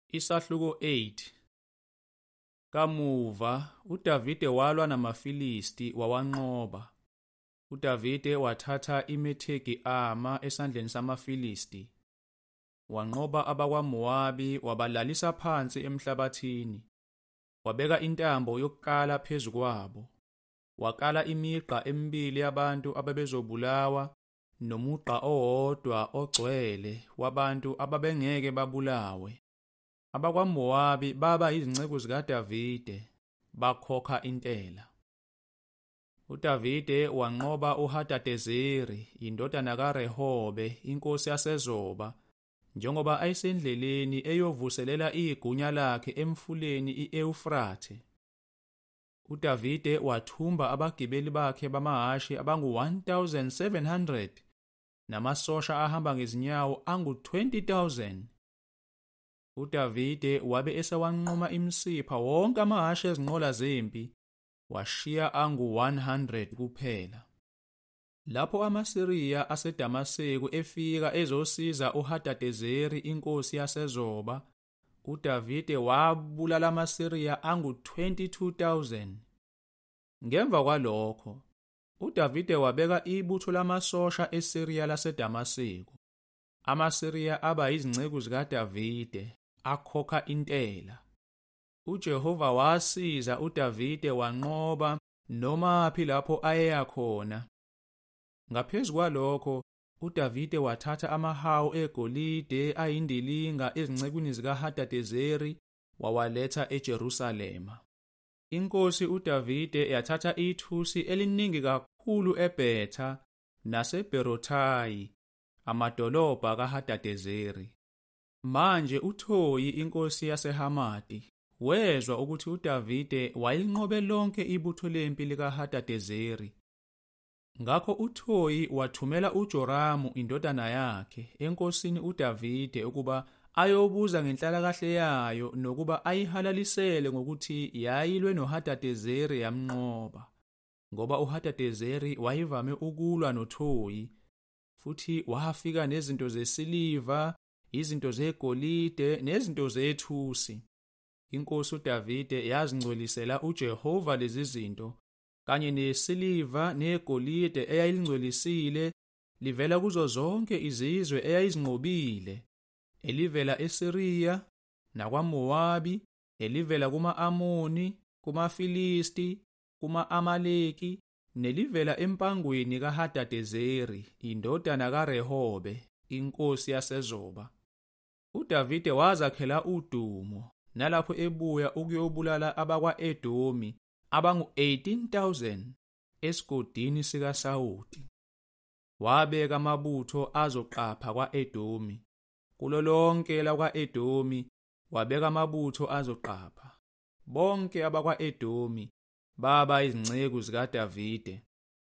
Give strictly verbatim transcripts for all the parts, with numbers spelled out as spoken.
Isahluko eight. Kamuva uDavide walwa namaFilisti wawanqoba. uDavide wathatha iMethegi Ama esandleni samaFilisti. Wanqoba abakwaMowabi wabalalisa phansi emhlabathini. Wabeka intambo yokukala phezu kwabo. Wakala imigqa emibili yabantu ababezobulawa nomugqa owodwa ogcwele wabantu ababengeke babulawe. AbakwaMowabi baba izinceku zikaDavide bakhokha intela. uDavide wanqoba uHadadezeri indodana kaRehobe inkosi yaseZoba njengoba ayisendleleni eyovuselela igunya lakhe emfuleni i-Eufrate. uDavide wathumba abagibeli bakhe bamahhashi abangu one thousand seven hundred namasosha ahamba ngezinyawo angu twenty thousand. uDavide wabe esewanquma imsipha wonke amahhashi ezinqola zempi, washiya angu one hundred kuphela. Lapho amaSiriya aseDamaseko efika ezosiza uHadadezeri inkosi yaseZoba, uDavide wabulala amaSiriya angu twenty-two thousand. Ngemva kwalokho, uDavide wabeka ibutho lamasosha eSiriya laseDamaseko. AmaSiriya aba yizinceku zikaDavide, akhokha intela. uJehova wasiza uDavide wanqoba nomaphi lapho ayeya khona. Ngaphezu kwalokho, uDavide wathatha amahawu egolide ayindilinga ezincekweni zikaHadadezeri wawaletha eJerusalema. Inkosi uDavide yathatha ithusi eliningi kakhulu eBhetha naseBherothayi, amadolobha kaHadadezeri. Manje uThoyi inkosi yaseHamati wezwa ukuthi uDavide wayelinqobe lonke ibutho lempi likaHadadezeri. Ngakho uThoyi wathumela uJoramu indodana yakhe enkosini uDavide ukuba ayobuza ngenhlalakahle yayo nokuba ayihalalisele ngokuthi yayilwe noHadadezeri yamnqoba, ngoba uHadadezeri wayevame ukulwa noThoyi, futhi wafika nezinto zesiliva, izinto zegolide nezinto zethusi. Inkosi uDavide yazingcolisela uJehova lezi zinto, kanye nesiliva negolide eyayilingcolisile livela kuzo zonke izizwe eyayizinqobile, elivela eSiriya nakwaMowabi, elivela kuma-Amoni, kumaFilisti, kuma-Amaleki, nelivela empangweni kaHadadezeri indodana kaRehobe inkosi yaseZoba. uDavide wazakhela udumo nalapho ebuya ukuyobulala abakwa-Edomi abangu eighteen thousand esigodini sikaSawuli. Wabeka amabutho azoqapha kwa-Edomi. Kulo lonke lakwa-Edomi wabeka amabutho azoqapha. Bonke abakwa-Edomi baba izinceku zikaDavide.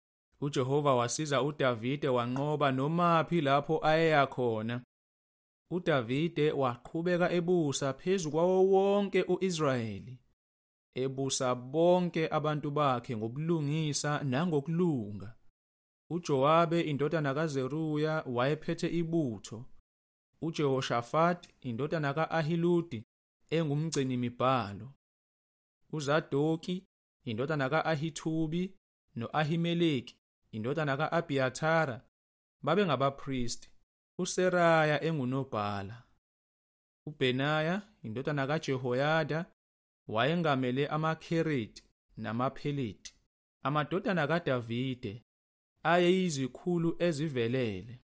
uJehova wasiza uDavide wanqoba nomaphi lapho ayeya khona. uDavide waqhubeka ebusa phezu kwawo wonke u-Israyeli, ebusa bonke abantu bakhe ngobulungisa nangokulunga. uJowabe indodana kaZeruya wayephethe ibutho. uJehoshafati indodana ka-Ahiludi engumgcini mibhalo. uZadoki indodana ka-Ahithubi no-Ahimeleki indodana ka-Abhiyathara babe ngabaphristi. uSeraya engunobhala. uBhenaya indodana kaJehoyada wayengamele amaKhereti namaPheleti. Amadodana kaDavide ayeyizikhulu ezivelele.